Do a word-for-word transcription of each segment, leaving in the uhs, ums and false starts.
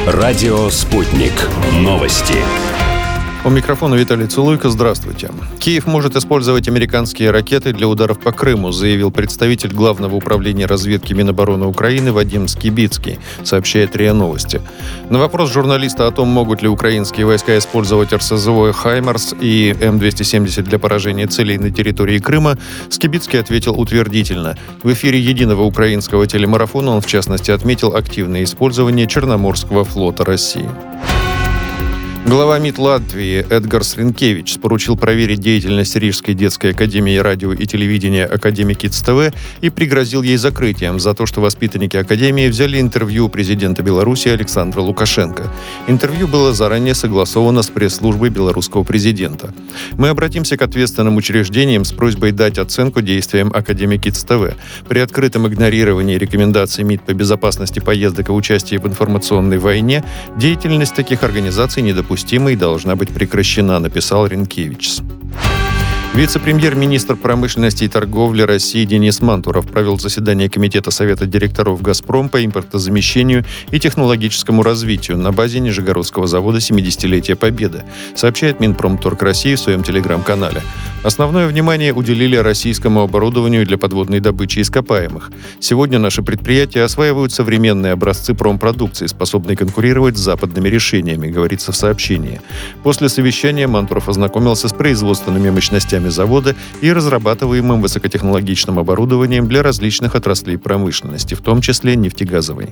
Радио «Спутник». Новости. У микрофона Виталий Цулуйко. Здравствуйте. Киев может использовать американские ракеты для ударов по Крыму, заявил представитель Главного управления разведки Минобороны Украины Вадим Скибицкий, сообщает РИА Новости. На вопрос журналиста о том, могут ли украинские войска использовать эр эс зэ о «Хаймарс» и эм двести семьдесят для поражения целей на территории Крыма, Скибицкий ответил утвердительно. В эфире единого украинского телемарафона он, в частности, отметил активное использование Черноморского флота России. Глава МИД Латвии Эдгарс Ринкевичс поручил проверить деятельность Рижской детской академии радио и телевидения Академи Кидс ТВ и пригрозил ей закрытием за то, что воспитанники академии взяли интервью у президента Беларуси Александра Лукашенко. Интервью было заранее согласовано с пресс-службой белорусского президента. Мы обратимся к ответственным учреждениям с просьбой дать оценку действиям Академи Кидс ТВ. При открытом игнорировании рекомендаций МИД по безопасности поездок и участии в информационной войне деятельность таких организаций недопустима и должна быть прекращена, написал Ринкевичс. Вице-премьер-министр промышленности и торговли России Денис Мантуров провел заседание Комитета Совета директоров «Газпром» по импортозамещению и технологическому развитию на базе Нижегородского завода семидесятилетия Победы, сообщает Минпромторг России в своем телеграм-канале. Основное внимание уделили российскому оборудованию для подводной добычи ископаемых. Сегодня наши предприятия осваивают современные образцы промпродукции, способные конкурировать с западными решениями, говорится в сообщении. После совещания Мантуров ознакомился с производственными мощностями завода и разрабатываемым высокотехнологичным оборудованием для различных отраслей промышленности, в том числе нефтегазовой.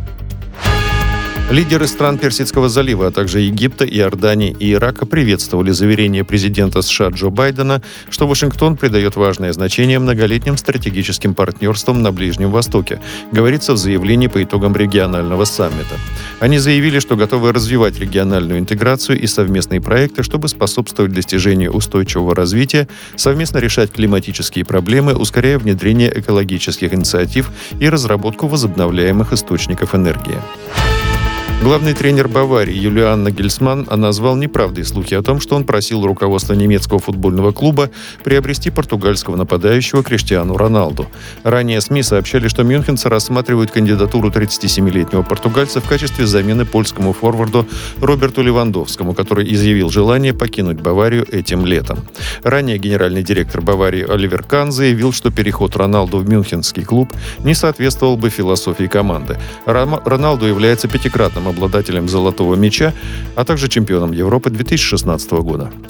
Лидеры стран Персидского залива, а также Египта, Иордании и Ирака приветствовали заверение президента США Джо Байдена, что Вашингтон придает важное значение многолетним стратегическим партнерствам на Ближнем Востоке, говорится в заявлении по итогам регионального саммита. Они заявили, что готовы развивать региональную интеграцию и совместные проекты, чтобы способствовать достижению устойчивого развития, совместно решать климатические проблемы, ускоряя внедрение экологических инициатив и разработку возобновляемых источников энергии. Главный тренер Баварии Юлиан Нагельсманн назвал неправдой слухи о том, что он просил руководство немецкого футбольного клуба приобрести португальского нападающего Криштиану Роналду. Ранее СМИ сообщали, что мюнхенцы рассматривают кандидатуру тридцатисемилетнего португальца в качестве замены польскому форварду Роберту Левандовскому, который изъявил желание покинуть Баварию этим летом. Ранее генеральный директор Баварии Оливер Кан заявил, что переход Роналду в мюнхенский клуб не соответствовал бы философии команды. Роналду является пятикратным обладателем золотого мяча, а также чемпионом Европы две тысячи шестнадцатого года.